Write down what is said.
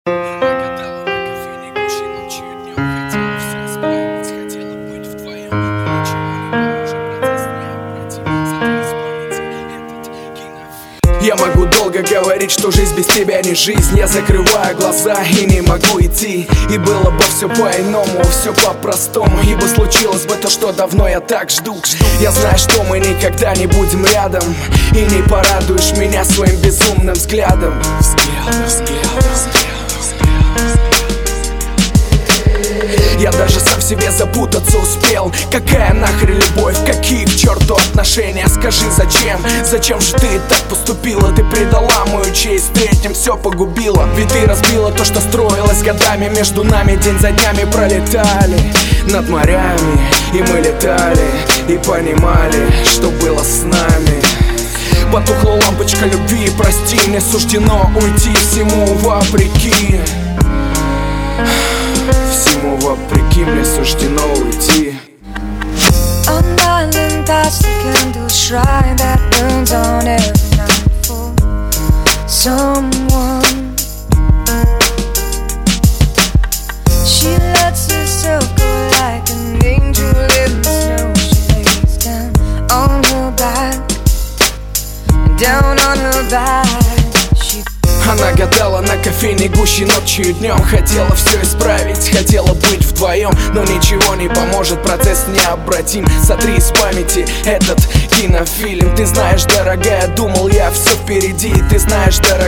Гадала на кофейне гуще ночью и днем. Хотела все исправить, хотела быть вдвоем, но ничего не поможет, процесс необратим. Сотрись с памяти этот кинофильм. Я могу долго говорить, что жизнь без тебя не жизнь. Я закрываю глаза и не могу идти. И было бы все по-иному, все по-простому. Ибо случилось бы то, что давно я так жду. Я знаю, что мы никогда не будем рядом. И не порадуешь меня своим безумным взглядом. Я даже сам в себе запутаться успел. Какая нахрен любовь, какие к черту отношения? Скажи, зачем? Зачем же ты так поступила? Ты предала мою честь, третьим все погубила. Ведь ты разбила то, что строилось годами. Между нами день за днями пролетали над морями, и мы летали и понимали, что было с нами. Потухла лампочка любви, прости, мне суждено уйти всему вопреки. Всему вопреки мне суждено уйти. A million thoughts, the candle shrine that burns on every night for someone. She lets herself go like an angel in the snow. She lays down on her back, down on her back. Она гадала на кофейне гуще ночью и днем. Хотела все исправить, хотела быть вдвоем, но ничего не поможет, процесс необратим. Сотри из памяти этот кинофильм. Ты знаешь, дорогая, думал я все впереди. Ты знаешь, дорогая,